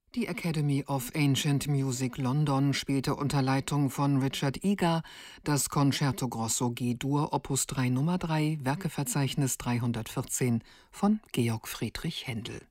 Die Academy of Ancient Music London spielte unter Leitung von Richard Egar das Concerto Grosso G-Dur Opus 3 Nummer 3, Werkeverzeichnis 314 von Georg Friedrich Händel.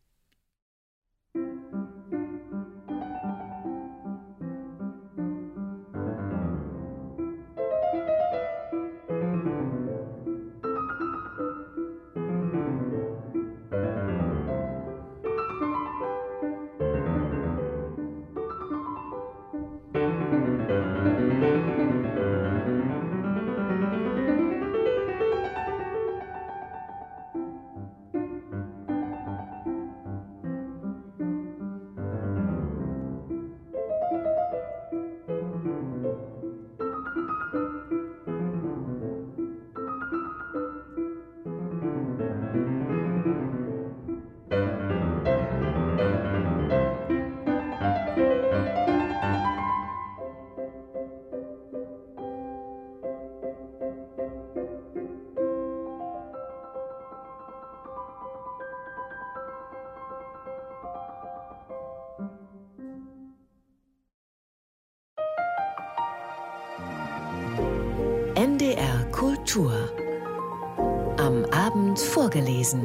NDR Kultur. Am Abend vorgelesen.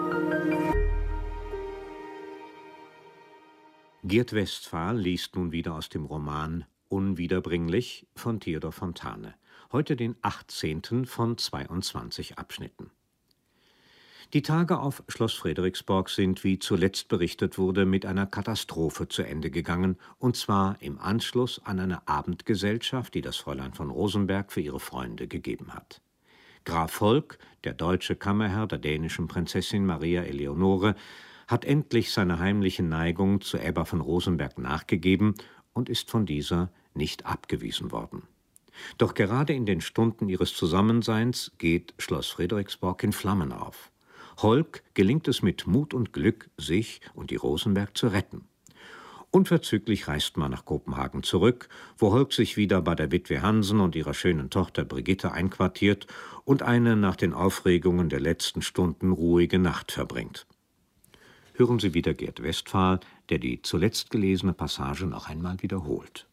Gerd Westphal liest nun wieder aus dem Roman Unwiederbringlich von Theodor Fontane. Heute den 18. von 22 Abschnitten. Die Tage auf Schloss Frederiksborg sind, wie zuletzt berichtet wurde, mit einer Katastrophe zu Ende gegangen, und zwar im Anschluss an eine Abendgesellschaft, die das Fräulein von Rosenberg für ihre Freunde gegeben hat. Graf Holk, der deutsche Kammerherr der dänischen Prinzessin Maria Eleonore, hat endlich seiner heimlichen Neigung zu Ebba von Rosenberg nachgegeben und ist von dieser nicht abgewiesen worden. Doch gerade in den Stunden ihres Zusammenseins geht Schloss Frederiksborg in Flammen auf. Holk gelingt es mit Mut und Glück, sich und die Rosenberg zu retten. Unverzüglich reist man nach Kopenhagen zurück, wo Holk sich wieder bei der Witwe Hansen und ihrer schönen Tochter Brigitte einquartiert und eine nach den Aufregungen der letzten Stunden ruhige Nacht verbringt. Hören Sie wieder Gerd Westphal, der die zuletzt gelesene Passage noch einmal wiederholt.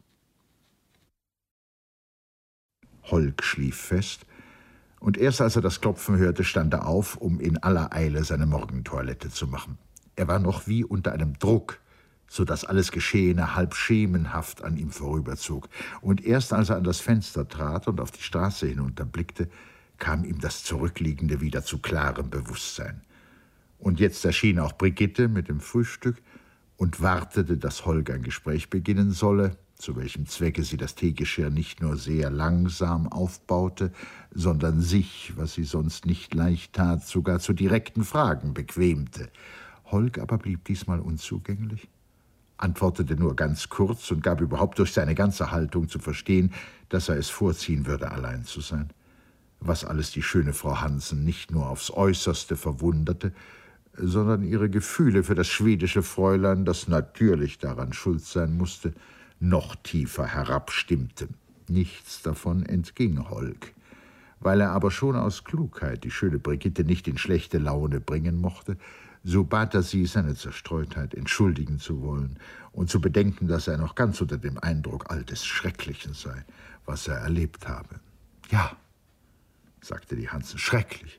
Holk schlief fest, und erst als er das Klopfen hörte, stand er auf, um in aller Eile seine Morgentoilette zu machen. Er war noch wie unter einem Druck, so dass alles Geschehene halb schemenhaft an ihm vorüberzog. Und erst als er an das Fenster trat und auf die Straße hinunterblickte, kam ihm das Zurückliegende wieder zu klarem Bewusstsein. Und jetzt erschien auch Brigitte mit dem Frühstück und wartete, dass Holk ein Gespräch beginnen solle, zu welchem Zwecke sie das Teegeschirr nicht nur sehr langsam aufbaute, sondern sich, was sie sonst nicht leicht tat, sogar zu direkten Fragen bequemte. Holk aber blieb diesmal unzugänglich, antwortete nur ganz kurz und gab überhaupt durch seine ganze Haltung zu verstehen, dass er es vorziehen würde, allein zu sein. Was alles die schöne Frau Hansen nicht nur aufs Äußerste verwunderte, sondern ihre Gefühle für das schwedische Fräulein, das natürlich daran schuld sein musste, noch tiefer herabstimmte. Nichts davon entging Holk. Weil er aber schon aus Klugheit die schöne Brigitte nicht in schlechte Laune bringen mochte, so bat er sie, seine Zerstreutheit entschuldigen zu wollen und zu bedenken, dass er noch ganz unter dem Eindruck all des Schrecklichen sei, was er erlebt habe. Ja, sagte die Hansen, schrecklich.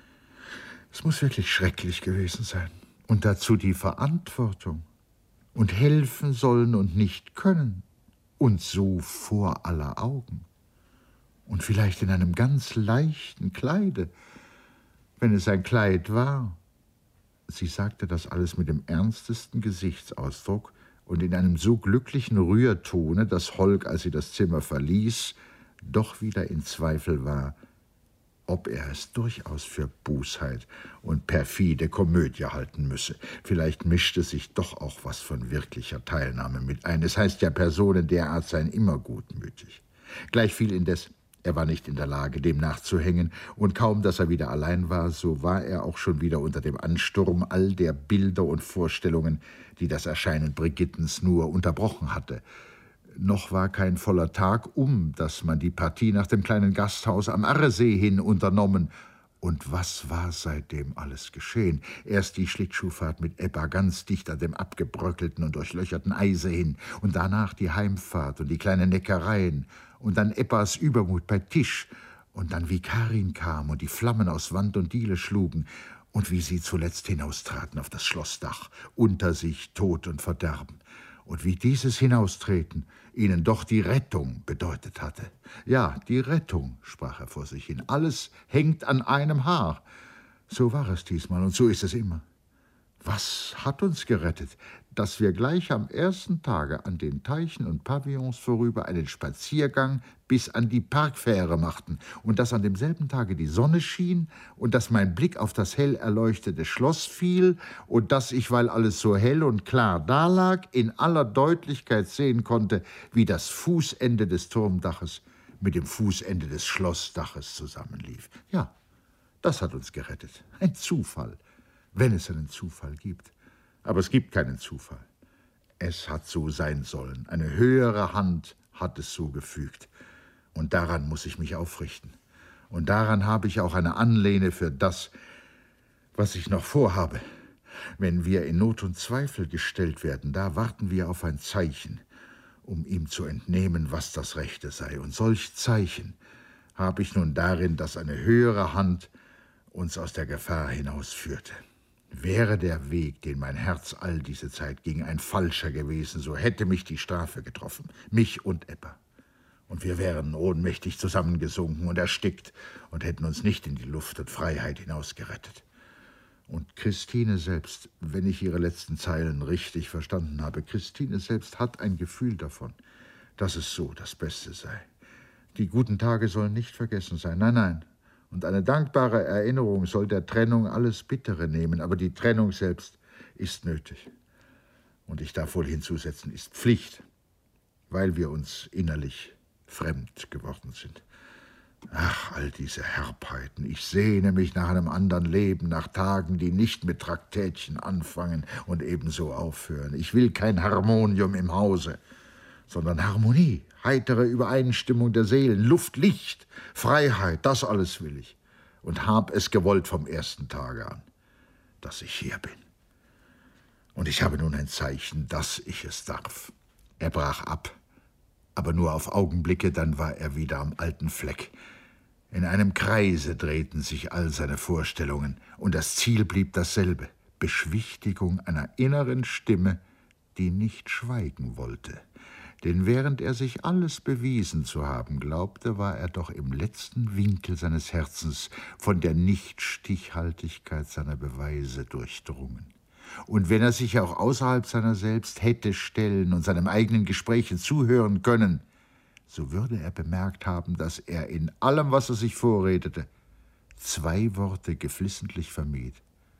Es muss wirklich schrecklich gewesen sein. Und dazu die Verantwortung. Und helfen sollen und nicht können. Und so vor aller Augen. Und vielleicht in einem ganz leichten Kleide, wenn es ein Kleid war. Sie sagte das alles mit dem ernstesten Gesichtsausdruck und in einem so glücklichen Rührtone, dass Holk, als sie das Zimmer verließ, doch wieder in Zweifel war, ob er es durchaus für Bosheit und perfide Komödie halten müsse. Vielleicht mischte sich doch auch was von wirklicher Teilnahme mit ein. Es heißt ja, Personen derart seien immer gutmütig. Gleichviel indes, er war nicht in der Lage, dem nachzuhängen, und kaum, dass er wieder allein war, so war er auch schon wieder unter dem Ansturm all der Bilder und Vorstellungen, die das Erscheinen Brigittens nur unterbrochen hatte. Noch war kein voller Tag dass man die Partie nach dem kleinen Gasthaus am Arresee hin unternommen, Und was war seitdem alles geschehen? Erst die Schlittschuhfahrt mit Ebba ganz dicht an dem abgebröckelten und durchlöcherten Eise hin, und danach die Heimfahrt und die kleinen Neckereien, und dann Ebbas Übermut bei Tisch, und dann wie Karin kam und die Flammen aus Wand und Diele schlugen, und wie sie zuletzt hinaustraten auf das Schlossdach, unter sich Tod und Verderben, und wie dieses Hinaustreten ihnen doch die Rettung bedeutet hatte. Ja, die Rettung, sprach er vor sich hin, alles hängt an einem Haar. So war es diesmal und so ist es immer. Was hat uns gerettet? Dass wir gleich am ersten Tage an den Teichen und Pavillons vorüber einen Spaziergang bis an die Parkfähre machten und dass an demselben Tage die Sonne schien und dass mein Blick auf das hell erleuchtete Schloss fiel und dass ich, weil alles so hell und klar dalag, in aller Deutlichkeit sehen konnte, wie das Fußende des Turmdaches mit dem Fußende des Schlossdaches zusammenlief. Ja, das hat uns gerettet. Ein Zufall, wenn es einen Zufall gibt. Aber es gibt keinen Zufall. Es hat so sein sollen. Eine höhere Hand hat es so gefügt. Und daran muss ich mich aufrichten. Und daran habe ich auch eine Anlehne für das, was ich noch vorhabe. Wenn wir in Not und Zweifel gestellt werden, da warten wir auf ein Zeichen, um ihm zu entnehmen, was das Rechte sei. Und solch Zeichen habe ich nun darin, dass eine höhere Hand uns aus der Gefahr hinausführte. Wäre der Weg, den mein Herz all diese Zeit ging, ein falscher gewesen, so hätte mich die Strafe getroffen, mich und Ebba. Und wir wären ohnmächtig zusammengesunken und erstickt und hätten uns nicht in die Luft und Freiheit hinausgerettet. Und Christine selbst, wenn ich ihre letzten Zeilen richtig verstanden habe, Christine selbst hat ein Gefühl davon, dass es so das Beste sei. Die guten Tage sollen nicht vergessen sein, nein, nein. Und eine dankbare Erinnerung soll der Trennung alles Bittere nehmen, aber die Trennung selbst ist nötig. Und ich darf wohl hinzusetzen, ist Pflicht, weil wir uns innerlich fremd geworden sind. Ach, all diese Herbheiten. Ich sehne mich nach einem anderen Leben, nach Tagen, die nicht mit Traktätchen anfangen und ebenso aufhören. Ich will kein Harmonium im Hause, sondern Harmonie, heitere Übereinstimmung der Seelen, Luft, Licht, Freiheit, das alles will ich. Und hab es gewollt vom ersten Tage an, dass ich hier bin. Und ich habe nun ein Zeichen, dass ich es darf. Er brach ab, aber nur auf Augenblicke, dann war er wieder am alten Fleck. In einem Kreise drehten sich all seine Vorstellungen, und das Ziel blieb dasselbe, Beschwichtigung einer inneren Stimme, die nicht schweigen wollte. Denn während er sich alles bewiesen zu haben glaubte, war er doch im letzten Winkel seines Herzens von der Nichtstichhaltigkeit seiner Beweise durchdrungen. Und wenn er sich auch außerhalb seiner selbst hätte stellen und seinem eigenen Gespräche zuhören können, so würde er bemerkt haben, dass er in allem, was er sich vorredete, zwei Worte geflissentlich vermied: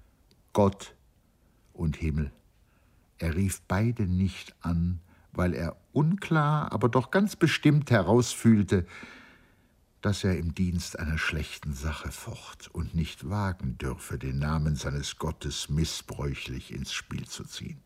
Gott und Himmel. Er rief beide nicht an, weil er unklar, aber doch ganz bestimmt herausfühlte, dass er im Dienst einer schlechten Sache focht und nicht wagen dürfe, den Namen seines Gottes missbräuchlich ins Spiel zu ziehen.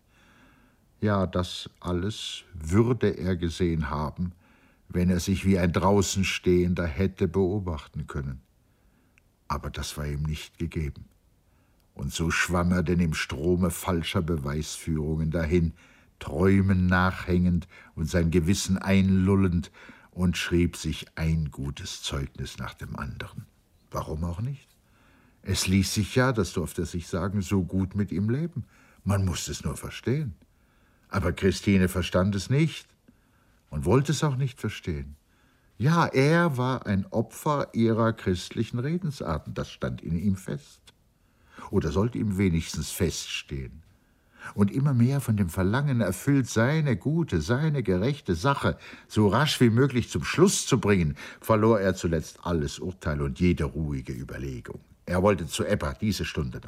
Ja, das alles würde er gesehen haben, wenn er sich wie ein Draußenstehender hätte beobachten können. Aber das war ihm nicht gegeben. Und so schwamm er denn im Strome falscher Beweisführungen dahin, Träumen nachhängend und sein Gewissen einlullend, und schrieb sich ein gutes Zeugnis nach dem anderen. Warum auch nicht? Es ließ sich ja, das durfte er sich sagen, so gut mit ihm leben. Man musste es nur verstehen. Aber Christine verstand es nicht und wollte es auch nicht verstehen. Ja, er war ein Opfer ihrer christlichen Redensarten, das stand in ihm fest. Oder sollte ihm wenigstens feststehen. Und immer mehr von dem Verlangen erfüllt, seine gute, seine gerechte Sache so rasch wie möglich zum Schluss zu bringen, verlor er zuletzt alles Urteil und jede ruhige Überlegung. Er wollte zu Ebba, diese Stunde noch.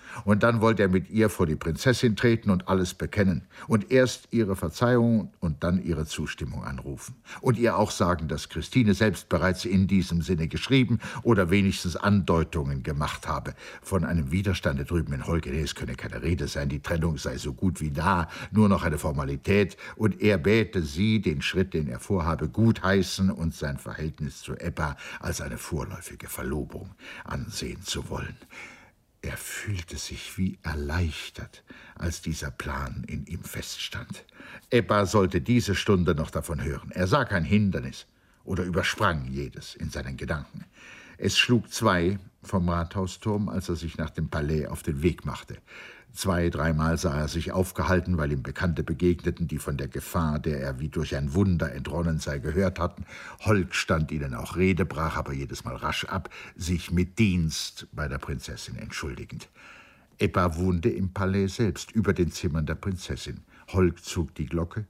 Und dann wollte er mit ihr vor die Prinzessin treten und alles bekennen. Und erst ihre Verzeihung und dann ihre Zustimmung anrufen. Und ihr auch sagen, dass Christine selbst bereits in diesem Sinne geschrieben oder wenigstens Andeutungen gemacht habe. Von einem Widerstande drüben in Holgene, es könne keine Rede sein, die Trennung sei so gut wie da, nur noch eine Formalität. Und er bäte sie, den Schritt, den er vorhabe, gutheißen und sein Verhältnis zu Ebba als eine vorläufige Verlobung ansehen zu wollen. Er fühlte sich wie erleichtert, als dieser Plan in ihm feststand. Ebba sollte diese Stunde noch davon hören. Er sah kein Hindernis oder übersprang jedes in seinen Gedanken. Es schlug 2 vom Rathausturm, als er sich nach dem Palais auf den Weg machte. 2-, 3-mal sah er sich aufgehalten, weil ihm Bekannte begegneten, die von der Gefahr, der er wie durch ein Wunder entronnen sei, gehört hatten. Holk stand ihnen auch Rede, brach aber jedes Mal rasch ab, sich mit Dienst bei der Prinzessin entschuldigend. Ebba wohnte im Palais selbst, über den Zimmern der Prinzessin. Holk zog die Glocke.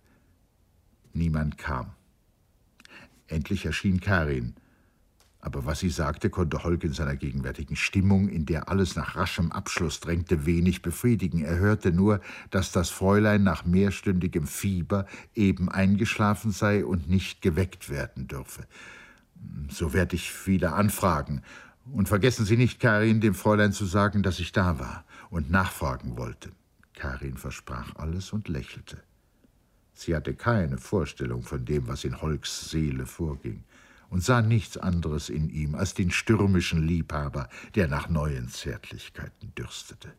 Niemand kam. Endlich erschien Karin. Aber was sie sagte, konnte Holk in seiner gegenwärtigen Stimmung, in der alles nach raschem Abschluss drängte, wenig befriedigen. Er hörte nur, dass das Fräulein nach mehrstündigem Fieber eben eingeschlafen sei und nicht geweckt werden dürfe. »So werde ich wieder anfragen. Und vergessen Sie nicht, Karin, dem Fräulein zu sagen, dass ich da war und nachfragen wollte.« Karin versprach alles und lächelte. Sie hatte keine Vorstellung von dem, was in Holks Seele vorging, und sah nichts anderes in ihm als den stürmischen Liebhaber, der nach neuen Zärtlichkeiten dürstete.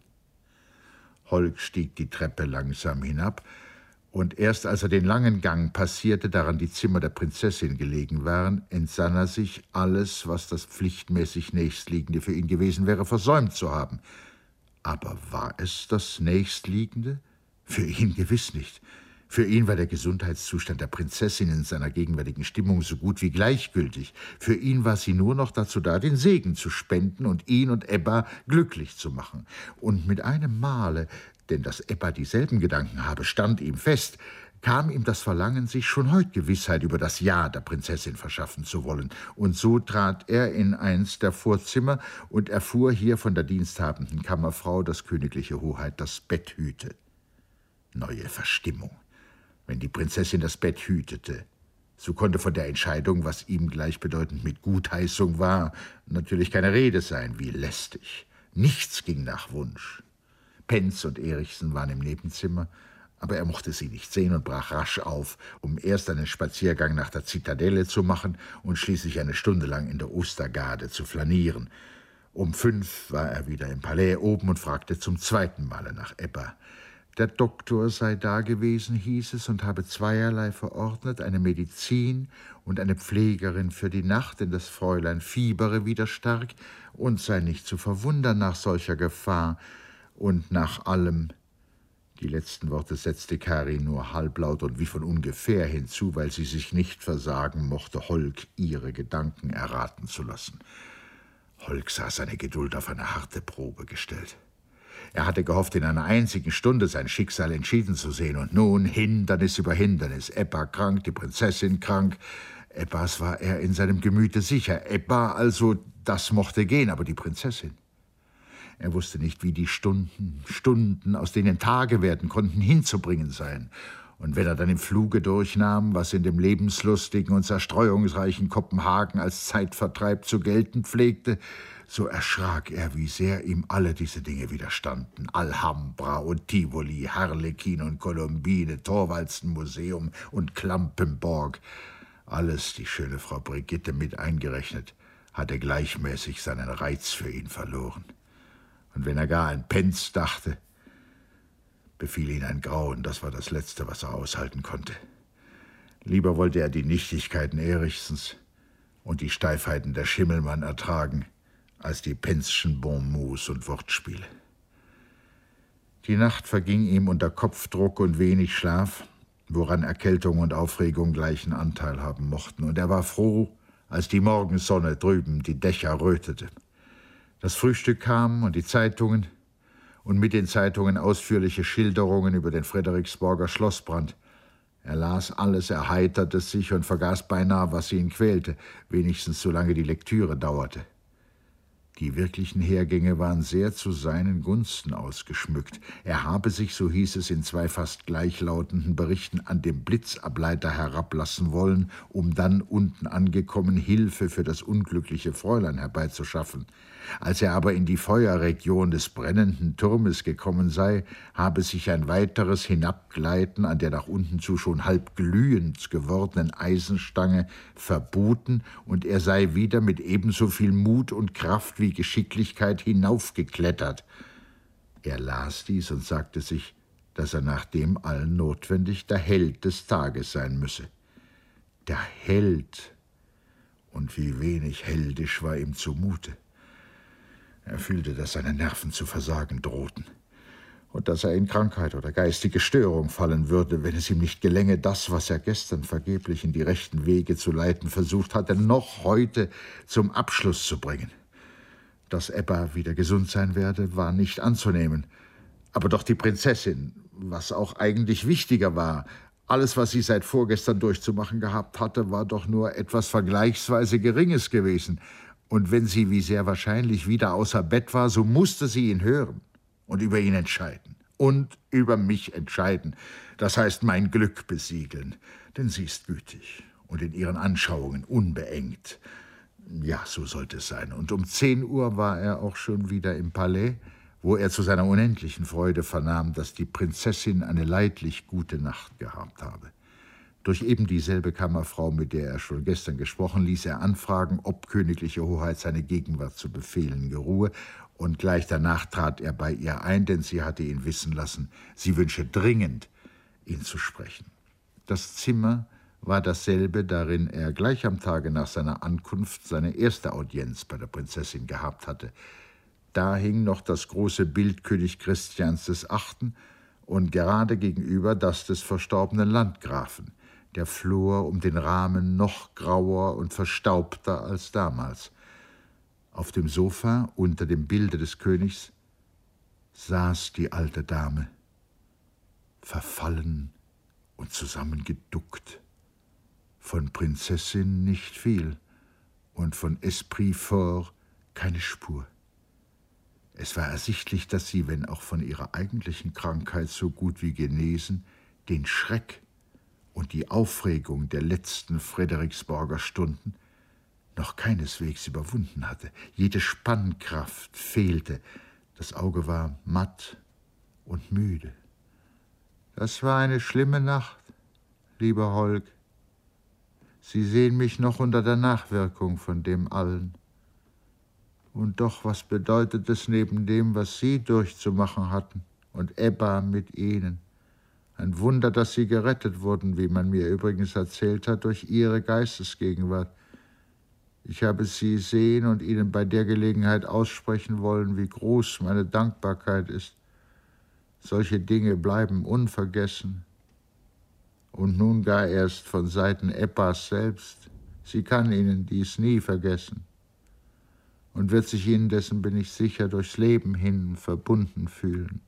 Holk stieg die Treppe langsam hinab, und erst als er den langen Gang passierte, daran die Zimmer der Prinzessin gelegen waren, entsann er sich, alles, was das pflichtmäßig Nächstliegende für ihn gewesen wäre, versäumt zu haben. Aber war es das Nächstliegende? Für ihn gewiss nicht. Für ihn war der Gesundheitszustand der Prinzessin in seiner gegenwärtigen Stimmung so gut wie gleichgültig. Für ihn war sie nur noch dazu da, den Segen zu spenden und ihn und Ebba glücklich zu machen. Und mit einem Male, denn dass Ebba dieselben Gedanken habe, stand ihm fest, kam ihm das Verlangen, sich schon heut Gewissheit über das Ja der Prinzessin verschaffen zu wollen. Und so trat er in eins der Vorzimmer und erfuhr hier von der diensthabenden Kammerfrau, dass königliche Hoheit das Bett hüte. Neue Verstimmung. Wenn die Prinzessin das Bett hütete, so konnte von der Entscheidung, was ihm gleichbedeutend mit Gutheißung war, natürlich keine Rede sein, wie lästig. Nichts ging nach Wunsch. Penz und Erichsen waren im Nebenzimmer, aber er mochte sie nicht sehen und brach rasch auf, um erst einen Spaziergang nach der Zitadelle zu machen und schließlich eine Stunde lang in der Ostergarde zu flanieren. Um 5 war er wieder im Palais oben und fragte zum 2. Male nach Ebba. Der Doktor sei da gewesen, hieß es, und habe zweierlei verordnet, eine Medizin und eine Pflegerin für die Nacht, denn das Fräulein fiebere wieder stark und sei nicht zu verwundern nach solcher Gefahr und nach allem. Die letzten Worte setzte Karin nur halblaut und wie von ungefähr hinzu, weil sie sich nicht versagen mochte, Holk ihre Gedanken erraten zu lassen. Holk sah seine Geduld auf eine harte Probe gestellt. Er hatte gehofft, in einer einzigen Stunde sein Schicksal entschieden zu sehen. Und nun Hindernis über Hindernis. Ebba krank, die Prinzessin krank. Ebbas war er in seinem Gemüte sicher. Ebba also, das mochte gehen, aber die Prinzessin. Er wusste nicht, wie die Stunden, aus denen Tage werden konnten, hinzubringen seien. Und wenn er dann im Fluge durchnahm, was in dem lebenslustigen und zerstreuungsreichen Kopenhagen als Zeitvertreib zu gelten pflegte, so erschrak er, wie sehr ihm alle diese Dinge widerstanden. Alhambra und Tivoli, Harlekin und Kolumbine, Thorvaldsen-Museum und Klampenborg. Alles, die schöne Frau Brigitte mit eingerechnet, hatte gleichmäßig seinen Reiz für ihn verloren. Und wenn er gar an Penz dachte, befiel ihn ein Grauen, das war das Letzte, was er aushalten konnte. Lieber wollte er die Nichtigkeiten Erichsens und die Steifheiten der Schimmelmann ertragen, als die Penzschen Bonmots und Wortspiele. Die Nacht verging ihm unter Kopfdruck und wenig Schlaf, woran Erkältung und Aufregung gleichen Anteil haben mochten, und er war froh, als die Morgensonne drüben die Dächer rötete. Das Frühstück kam und die Zeitungen, und mit den Zeitungen ausführliche Schilderungen über den Frederiksborger Schlossbrand. Er las alles, erheiterte sich und vergaß beinahe, was ihn quälte, wenigstens solange die Lektüre dauerte. Die wirklichen Hergänge waren sehr zu seinen Gunsten ausgeschmückt. Er habe sich, so hieß es in 2 fast gleichlautenden Berichten, an dem Blitzableiter herablassen wollen, um dann unten angekommen Hilfe für das unglückliche Fräulein herbeizuschaffen. Als er aber in die Feuerregion des brennenden Turmes gekommen sei, habe sich ein weiteres Hinabgleiten an der nach unten zu schon halb glühend gewordenen Eisenstange verboten, und er sei wieder mit ebenso viel Mut und Kraft wie Geschicklichkeit hinaufgeklettert. Er las dies und sagte sich, dass er nach dem allen notwendig der Held des Tages sein müsse. Der Held! Und wie wenig heldisch war ihm zumute. Er fühlte, dass seine Nerven zu versagen drohten und dass er in Krankheit oder geistige Störung fallen würde, wenn es ihm nicht gelänge, das, was er gestern vergeblich in die rechten Wege zu leiten versucht hatte, noch heute zum Abschluss zu bringen. Dass Ebba wieder gesund sein werde, war nicht anzunehmen. Aber doch die Prinzessin, was auch eigentlich wichtiger war, alles, was sie seit vorgestern durchzumachen gehabt hatte, war doch nur etwas vergleichsweise Geringes gewesen. Und wenn sie, wie sehr wahrscheinlich, wieder außer Bett war, so musste sie ihn hören und über ihn entscheiden. Und über mich entscheiden. Das heißt, mein Glück besiegeln. Denn sie ist gütig und in ihren Anschauungen unbeengt. Ja, so sollte es sein. Und um 10 Uhr war er auch schon wieder im Palais, wo er zu seiner unendlichen Freude vernahm, dass die Prinzessin eine leidlich gute Nacht gehabt habe. Durch eben dieselbe Kammerfrau, mit der er schon gestern gesprochen, ließ er anfragen, ob königliche Hoheit seine Gegenwart zu befehlen geruhe, und gleich danach trat er bei ihr ein, denn sie hatte ihn wissen lassen, sie wünsche dringend, ihn zu sprechen. Das Zimmer war dasselbe, darin er gleich am Tage nach seiner Ankunft seine erste Audienz bei der Prinzessin gehabt hatte. Da hing noch das große Bild König Christians VIII. Und gerade gegenüber das des verstorbenen Landgrafen, der Flor um den Rahmen noch grauer und verstaubter als damals. Auf dem Sofa, unter dem Bilde des Königs, saß die alte Dame, verfallen und zusammengeduckt. Von Prinzessin nicht viel und von Esprit fort keine Spur. Es war ersichtlich, dass sie, wenn auch von ihrer eigentlichen Krankheit so gut wie genesen, den Schreck und die Aufregung der letzten Frederiksborger Stunden noch keineswegs überwunden hatte. Jede Spannkraft fehlte, das Auge war matt und müde. »Das war eine schlimme Nacht, lieber Holk. Sie sehen mich noch unter der Nachwirkung von dem allen. Und doch, was bedeutet es neben dem, was Sie durchzumachen hatten und Ebba mit Ihnen? Ein Wunder, dass Sie gerettet wurden, wie man mir übrigens erzählt hat, durch Ihre Geistesgegenwart. Ich habe Sie sehen und Ihnen bei der Gelegenheit aussprechen wollen, wie groß meine Dankbarkeit ist. Solche Dinge bleiben unvergessen. Und nun gar erst von Seiten Ebbas selbst. Sie kann Ihnen dies nie vergessen und wird sich Ihnen, dessen bin ich sicher, durchs Leben hin verbunden fühlen.«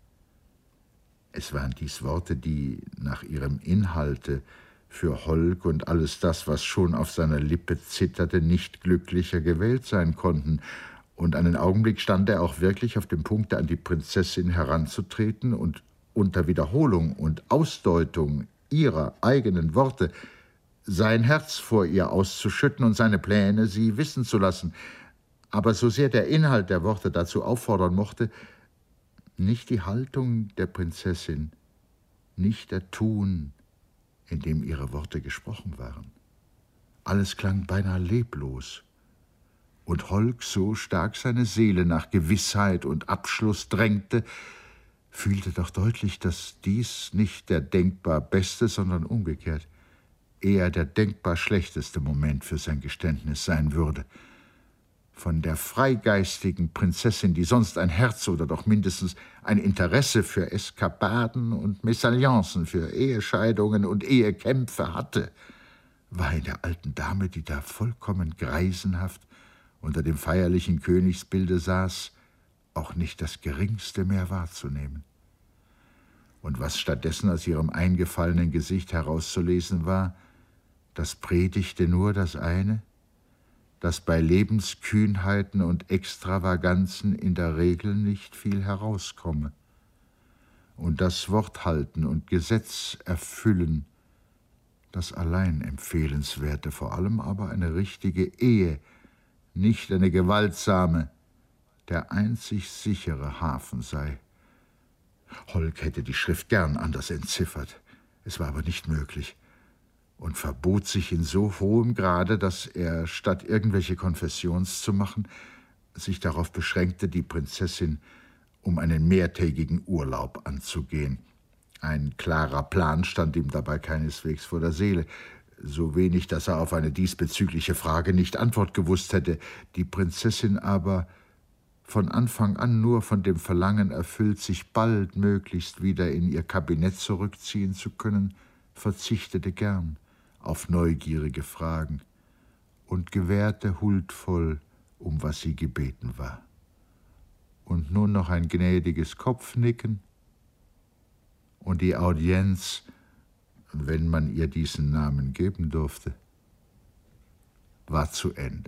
Es waren dies Worte, die nach ihrem Inhalte für Holk und alles das, was schon auf seiner Lippe zitterte, nicht glücklicher gewählt sein konnten. Und einen Augenblick stand er auch wirklich auf dem Punkte, an die Prinzessin heranzutreten und unter Wiederholung und Ausdeutung ihrer eigenen Worte sein Herz vor ihr auszuschütten und seine Pläne sie wissen zu lassen. Aber so sehr der Inhalt der Worte dazu auffordern mochte, nicht die Haltung der Prinzessin, nicht der Ton, in dem ihre Worte gesprochen waren. Alles klang beinahe leblos. Und Holk, so stark seine Seele nach Gewissheit und Abschluss drängte, fühlte doch deutlich, dass dies nicht der denkbar beste, sondern umgekehrt eher der denkbar schlechteste Moment für sein Geständnis sein würde. Von der freigeistigen Prinzessin, die sonst ein Herz oder doch mindestens ein Interesse für Eskapaden und Mesalliancen, für Ehescheidungen und Ehekämpfe hatte, war in der alten Dame, die da vollkommen greisenhaft unter dem feierlichen Königsbilde saß, auch nicht das Geringste mehr wahrzunehmen. Und was stattdessen aus ihrem eingefallenen Gesicht herauszulesen war, das predigte nur das eine: dass bei Lebenskühnheiten und Extravaganzen in der Regel nicht viel herauskomme. Und das Wort halten und Gesetz erfüllen, das allein Empfehlenswerte, vor allem aber eine richtige Ehe, nicht eine gewaltsame, der einzig sichere Hafen sei. Holk hätte die Schrift gern anders entziffert, es war aber nicht möglich und verbot sich in so hohem Grade, dass er, statt irgendwelche Konfessions zu machen, sich darauf beschränkte, die Prinzessin um einen mehrtägigen Urlaub anzugehen. Ein klarer Plan stand ihm dabei keineswegs vor der Seele, so wenig, dass er auf eine diesbezügliche Frage nicht Antwort gewusst hätte. Die Prinzessin aber, von Anfang an nur von dem Verlangen erfüllt, sich baldmöglichst wieder in ihr Kabinett zurückziehen zu können, verzichtete gern auf neugierige Fragen und gewährte huldvoll, um was sie gebeten war. Und nun noch ein gnädiges Kopfnicken und die Audienz, wenn man ihr diesen Namen geben durfte, war zu Ende.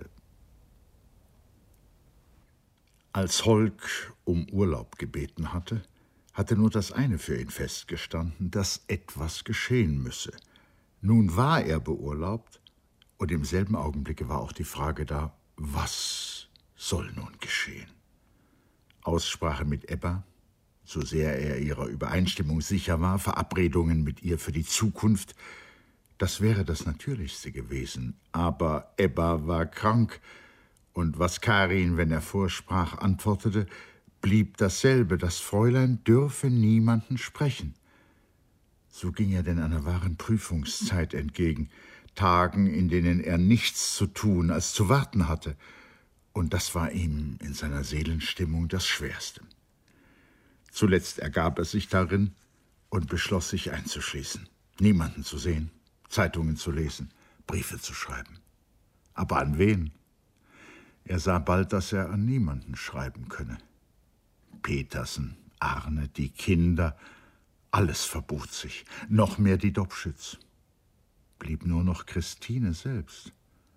Als Holk um Urlaub gebeten hatte, hatte nur das eine für ihn festgestanden, dass etwas geschehen müsse. Nun war er beurlaubt, und im selben Augenblicke war auch die Frage da, was soll nun geschehen? Aussprache mit Ebba, so sehr er ihrer Übereinstimmung sicher war, Verabredungen mit ihr für die Zukunft, das wäre das Natürlichste gewesen. Aber Ebba war krank, und was Karin, wenn er vorsprach, antwortete, blieb dasselbe, das Fräulein dürfe niemanden sprechen. So ging er denn einer wahren Prüfungszeit entgegen, Tagen, in denen er nichts zu tun als zu warten hatte, und das war ihm in seiner Seelenstimmung das Schwerste. Zuletzt ergab er sich darin und beschloss, sich einzuschließen, niemanden zu sehen, Zeitungen zu lesen, Briefe zu schreiben. Aber an wen? Er sah bald, dass er an niemanden schreiben könne. Petersen, Arne, die Kinder, alles verbot sich, noch mehr die Dobschütz. Blieb nur noch Christine selbst.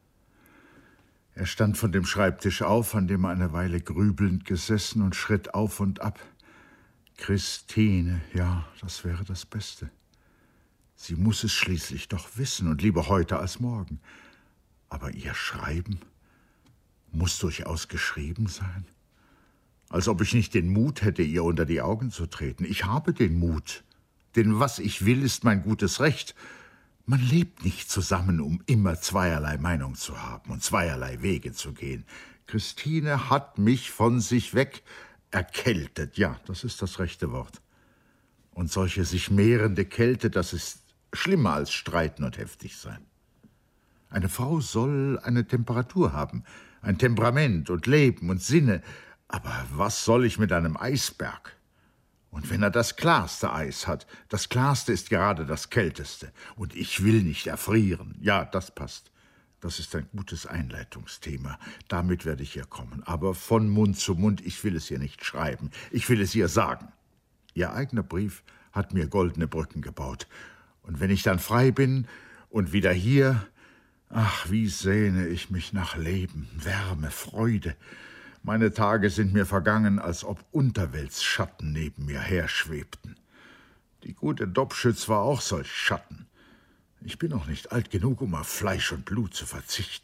Er stand von dem Schreibtisch auf, an dem er eine Weile grübelnd gesessen, und schritt auf und ab. Christine, ja, das wäre das Beste. Sie muss es schließlich doch wissen, und lieber heute als morgen. Aber ihr Schreiben muss durchaus geschrieben sein. Als ob ich nicht den Mut hätte, ihr unter die Augen zu treten. Ich habe den Mut, denn was ich will, ist mein gutes Recht. Man lebt nicht zusammen, um immer zweierlei Meinung zu haben und zweierlei Wege zu gehen. Christine hat mich von sich weg erkältet. Ja, das ist das rechte Wort. Und solche sich mehrende Kälte, das ist schlimmer als streiten und heftig sein. Eine Frau soll eine Temperatur haben, ein Temperament und Leben und Sinne. Aber was soll ich mit einem Eisberg? Und wenn er das klarste Eis hat, das klarste ist gerade das kälteste. Und ich will nicht erfrieren. Ja, das passt. Das ist ein gutes Einleitungsthema. Damit werde ich ihr kommen. Aber von Mund zu Mund, ich will es ihr nicht schreiben. Ich will es ihr sagen. Ihr eigener Brief hat mir goldene Brücken gebaut. Und wenn ich dann frei bin und wieder hier, ach, wie sehne ich mich nach Leben, Wärme, Freude. Meine Tage sind mir vergangen, als ob Unterweltsschatten neben mir herschwebten. Die gute Dobschütz war auch solch Schatten. Ich bin noch nicht alt genug, um auf Fleisch und Blut zu verzichten.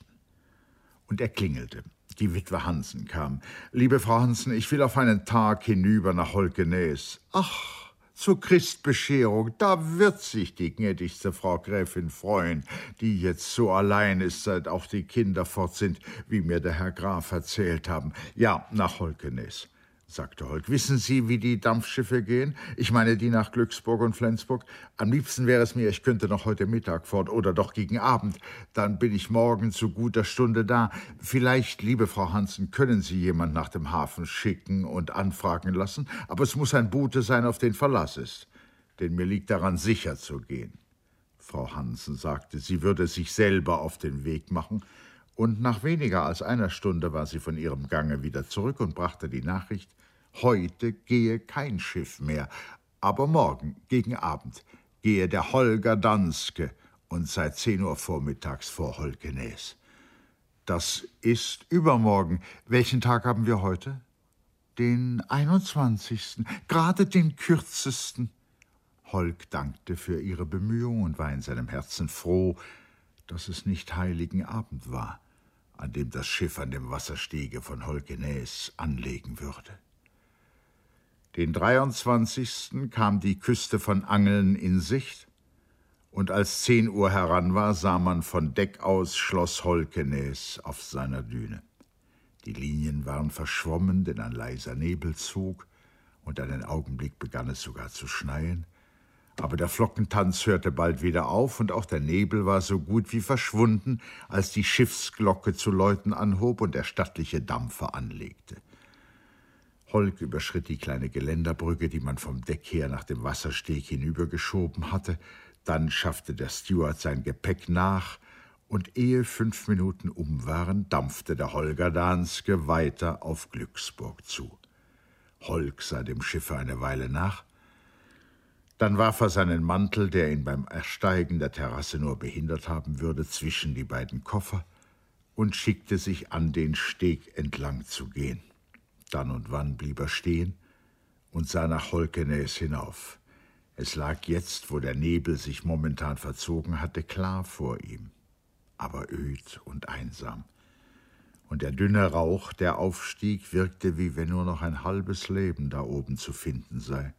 Und er klingelte. Die Witwe Hansen kam. »Liebe Frau Hansen, ich will auf einen Tag hinüber nach Holkenäs.« »Ach, zur Christbescherung, da wird sich die gnädigste Frau Gräfin freuen, die jetzt so allein ist, seit auch die Kinder fort sind, wie mir der Herr Graf erzählt haben. Ja, nach Holkenäs«, sagte Holk. »Wissen Sie, wie die Dampfschiffe gehen? Ich meine, die nach Glücksburg und Flensburg. Am liebsten wäre es mir, ich könnte noch heute Mittag fort oder doch gegen Abend. Dann bin ich morgen zu guter Stunde da. Vielleicht, liebe Frau Hansen, können Sie jemand nach dem Hafen schicken und anfragen lassen, aber es muss ein Bote sein, auf den Verlass ist, denn mir liegt daran, sicher zu gehen.« Frau Hansen sagte, sie würde sich selber auf den Weg machen, und nach weniger als einer Stunde war sie von ihrem Gange wieder zurück und brachte die Nachricht, heute gehe kein Schiff mehr, aber morgen gegen Abend gehe der Holger Danske und sei 10 Uhr vormittags vor Holkenäs. Das ist übermorgen. Welchen Tag haben wir heute? Den 21. Gerade den kürzesten. Holk dankte für ihre Bemühungen und war in seinem Herzen froh, dass es nicht Heiligen Abend war, an dem das Schiff an dem Wasserstege von Holkenäs anlegen würde. Den 23. kam die Küste von Angeln in Sicht, und als 10 Uhr heran war, sah man von Deck aus Schloss Holkenäs auf seiner Düne. Die Linien waren verschwommen, denn ein leiser Nebel zog, und einen Augenblick begann es sogar zu schneien. Aber der Flockentanz hörte bald wieder auf, und auch der Nebel war so gut wie verschwunden, als die Schiffsglocke zu läuten anhob und der stattliche Dampfer anlegte. Holk überschritt die kleine Geländerbrücke, die man vom Deck her nach dem Wassersteg hinübergeschoben hatte. Dann schaffte der Steward sein Gepäck nach, und ehe 5 Minuten um waren, dampfte der Holger Danske weiter auf Glücksburg zu. Holk sah dem Schiffe eine Weile nach. Dann warf er seinen Mantel, der ihn beim Ersteigen der Terrasse nur behindert haben würde, zwischen die beiden Koffer und schickte sich an, den Steg entlang zu gehen. Dann und wann blieb er stehen und sah nach Holkenäs hinauf. Es lag jetzt, wo der Nebel sich momentan verzogen hatte, klar vor ihm, aber öd und einsam. Und der dünne Rauch, der aufstieg, wirkte, wie wenn nur noch ein halbes Leben da oben zu finden sei.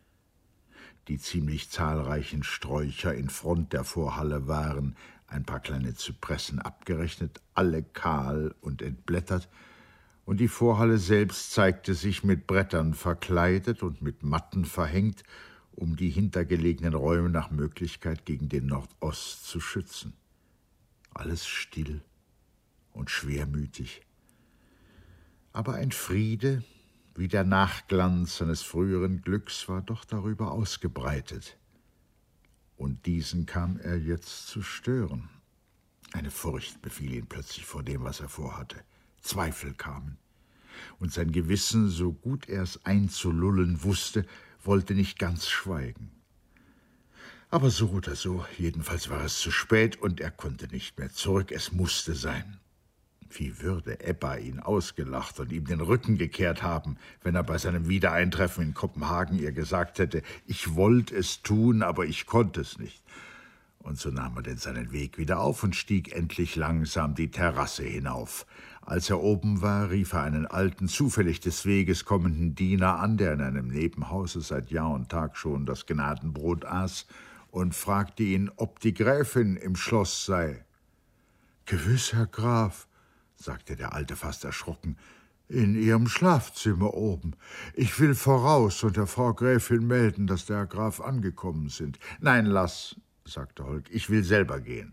Die ziemlich zahlreichen Sträucher in Front der Vorhalle waren, ein paar kleine Zypressen abgerechnet, alle kahl und entblättert, und die Vorhalle selbst zeigte sich mit Brettern verkleidet und mit Matten verhängt, um die hintergelegenen Räume nach Möglichkeit gegen den Nordost zu schützen. Alles still und schwermütig. Aber ein Friede, wie der Nachglanz seines früheren Glücks, war doch darüber ausgebreitet. Und diesen kam er jetzt zu stören. Eine Furcht befiel ihn plötzlich vor dem, was er vorhatte. Zweifel kamen. Und sein Gewissen, so gut er es einzulullen wusste, wollte nicht ganz schweigen. Aber so oder so, jedenfalls war es zu spät und er konnte nicht mehr zurück, es musste sein. Wie würde Ebba ihn ausgelacht und ihm den Rücken gekehrt haben, wenn er bei seinem Wiedereintreffen in Kopenhagen ihr gesagt hätte, ich wollte es tun, aber ich konnte es nicht. Und so nahm er denn seinen Weg wieder auf und stieg endlich langsam die Terrasse hinauf. Als er oben war, rief er einen alten, zufällig des Weges kommenden Diener an, der in einem Nebenhause seit Jahr und Tag schon das Gnadenbrot aß, und fragte ihn, ob die Gräfin im Schloss sei. »Gewiss, Herr Graf«, sagte der Alte fast erschrocken, »in ihrem Schlafzimmer oben. Ich will voraus und der Frau Gräfin melden, dass der Herr Graf angekommen sind.« »Nein, lass«, sagte Holk, »ich will selber gehen.«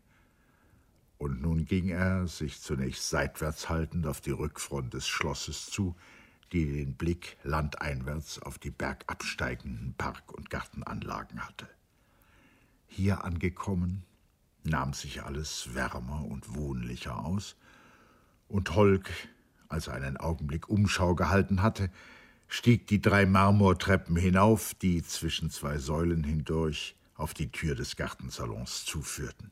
Und nun ging er, sich zunächst seitwärts haltend, auf die Rückfront des Schlosses zu, die den Blick landeinwärts auf die bergabsteigenden Park- und Gartenanlagen hatte. Hier angekommen, nahm sich alles wärmer und wohnlicher aus, und Holk, als er einen Augenblick Umschau gehalten hatte, stieg die 3 Marmortreppen hinauf, die zwischen 2 Säulen hindurch auf die Tür des Gartensalons zuführten.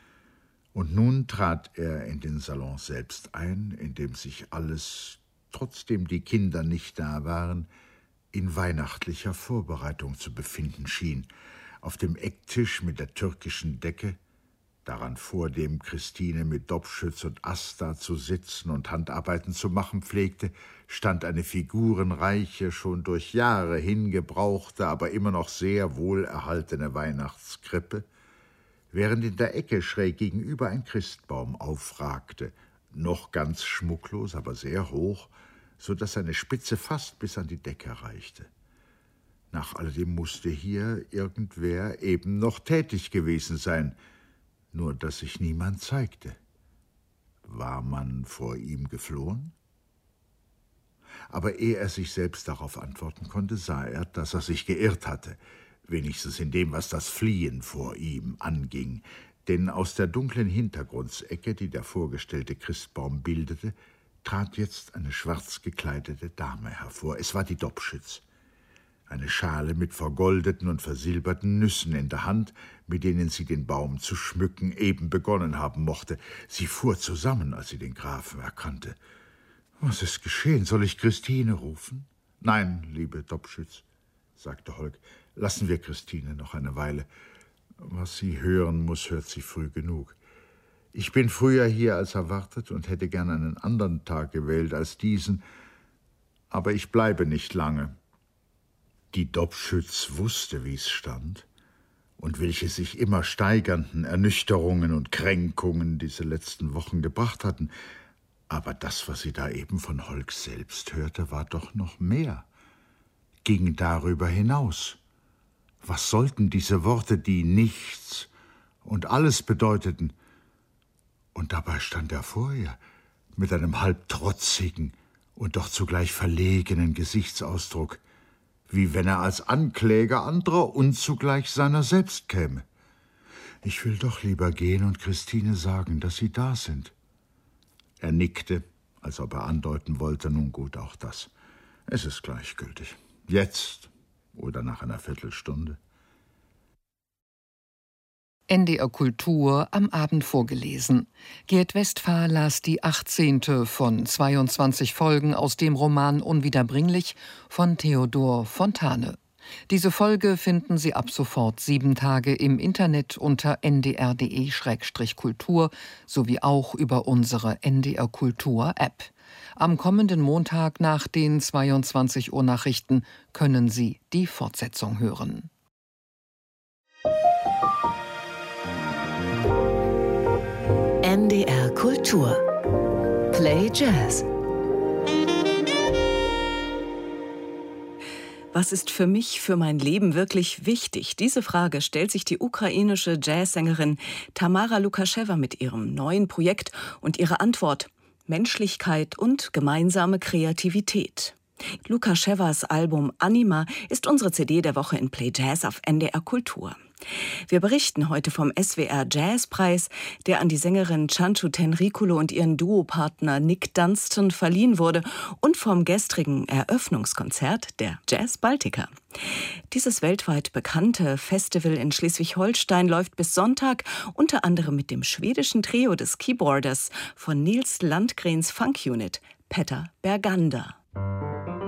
Und nun trat er in den Salon selbst ein, in dem sich alles, trotzdem die Kinder nicht da waren, in weihnachtlicher Vorbereitung zu befinden schien. Auf dem Ecktisch mit der türkischen Decke, daran vor dem Christine mit Dobschütz und Asta zu sitzen und Handarbeiten zu machen pflegte, stand eine figurenreiche, schon durch Jahre hingebrauchte, aber immer noch sehr wohlerhaltene Weihnachtskrippe, während in der Ecke schräg gegenüber ein Christbaum aufragte, noch ganz schmucklos, aber sehr hoch, so dass seine Spitze fast bis an die Decke reichte. Nach alledem musste hier irgendwer eben noch tätig gewesen sein, nur dass sich niemand zeigte. War man vor ihm geflohen? Aber ehe er sich selbst darauf antworten konnte, sah er, dass er sich geirrt hatte, wenigstens in dem, was das Fliehen vor ihm anging, denn aus der dunklen Hintergrundsecke, die der vorgestellte Christbaum bildete, trat jetzt eine schwarz gekleidete Dame hervor. Es war die Dobschütz. eine Schale mit vergoldeten und versilberten Nüssen in der Hand, mit denen sie den Baum zu schmücken eben begonnen haben mochte. Sie fuhr zusammen, als sie den Grafen erkannte. »Was ist geschehen? Soll ich Christine rufen?« »Nein, liebe Dobschütz«, sagte Holk, »lassen wir Christine noch eine Weile. Was sie hören muss, hört sie früh genug. Ich bin früher hier als erwartet und hätte gern einen anderen Tag gewählt als diesen, aber ich bleibe nicht lange.« Die Dobschütz wusste, wie es stand und welche sich immer steigernden Ernüchterungen und Kränkungen diese letzten Wochen gebracht hatten. Aber das, was sie da eben von Holk selbst hörte, war doch noch mehr, ging darüber hinaus. Was sollten diese Worte, die nichts und alles bedeuteten? Und dabei stand er vor ihr, mit einem halb trotzigen und doch zugleich verlegenen Gesichtsausdruck, wie wenn er als Ankläger anderer und zugleich seiner selbst käme. »Ich will doch lieber gehen und Christine sagen, dass Sie da sind.« Er nickte, als ob er andeuten wollte, nun gut, auch das. Es ist gleichgültig. Jetzt oder nach einer Viertelstunde. NDR Kultur am Abend vorgelesen. Gerd Westphal las die 18. von 22 Folgen aus dem Roman Unwiederbringlich von Theodor Fontane. Diese Folge finden Sie ab sofort 7 Tage im Internet unter ndr.de/kultur sowie auch über unsere NDR Kultur App. Am kommenden Montag nach den 22 Uhr Nachrichten können Sie die Fortsetzung hören. NDR Kultur. Play Jazz. Was ist für mich, für mein Leben wirklich wichtig? Diese Frage stellt sich die ukrainische Jazzsängerin Tamara Lukaschewa mit ihrem neuen Projekt und ihre Antwort: Menschlichkeit und gemeinsame Kreativität. Lukaschewas Album Anima ist unsere CD der Woche in Play Jazz auf NDR Kultur. Wir berichten heute vom SWR Jazzpreis, der an die Sängerin Cancu Tenrikulu und ihren Duopartner Nick Dunstan verliehen wurde, und vom gestrigen Eröffnungskonzert der Jazz Baltica. Dieses weltweit bekannte Festival in Schleswig-Holstein läuft bis Sonntag, unter anderem mit dem schwedischen Trio des Keyboarders von Nils Landgrens Funk Unit, Petter Bergander.